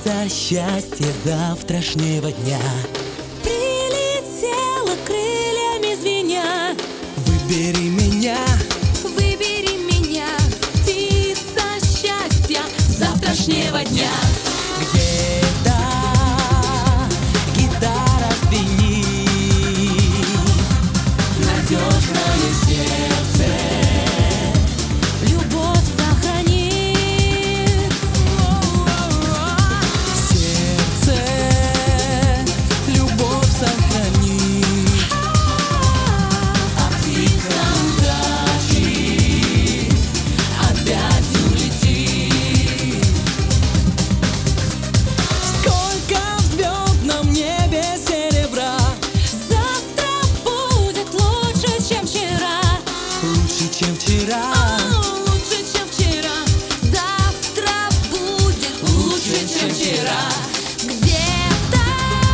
птица счастья завтрашнего дня прилетела крыльями звеня. Выбери меня, птица счастья завтрашнего дня. где-то гитара звенит, надежное сердце Любовь сохранит. сердце, любовь сохранит. А птица удачи опять улетит. Сколько в звездном небе серебра, Завтра будет лучше, чем вчера. лучше, чем вчера. Лучше, чем вчера. Завтра будет лучше, чем вчера. Где-то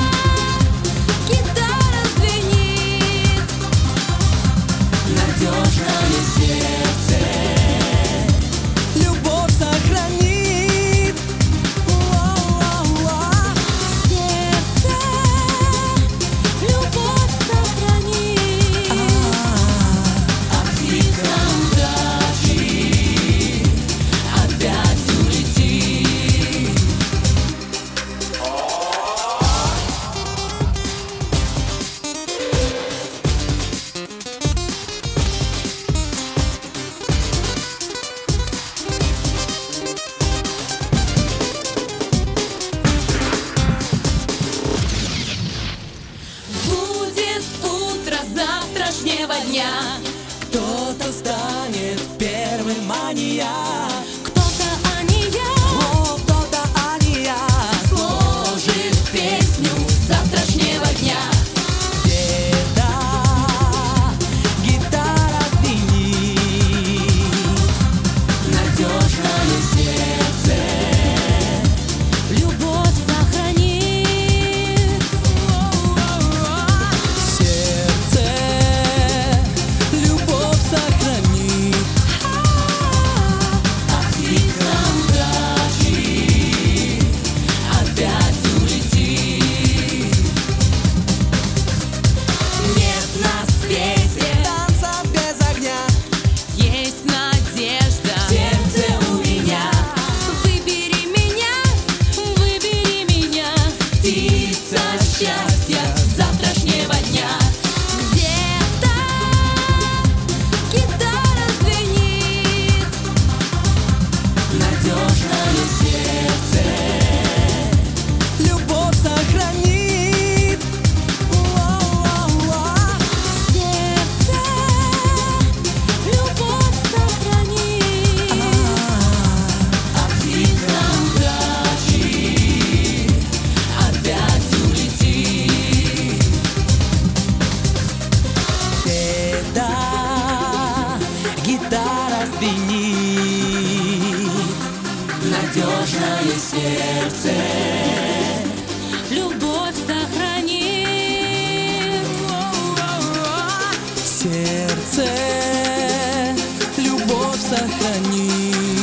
гитара звенит. Надежное сердце любовь сохранит. Сердце любовь сохранит. А птица удачи опять улетит. Будет утро завтрашнего дня. Кто-то станет первым, а не я. Кто-то, а не я, О, кто-то, а не я. сложит песню завтрашнего дня. Где-то гитара звенит, надежное сердце Любовь сохранит. сердце, любовь сохранит. А птица удачи опять улетит. Нет на свете, Танца без огня, есть надежда. сердце у меня. Выбери меня, птица счастья завтрашнего дня. Где-то гитара звенит. Надежное сердце любовь сохранит. Сердце любовь сохранит. А птица удачи опять улетит. Где-то гитара звенит, надежное сердце Любовь сохранит. сердце любовь сохранит.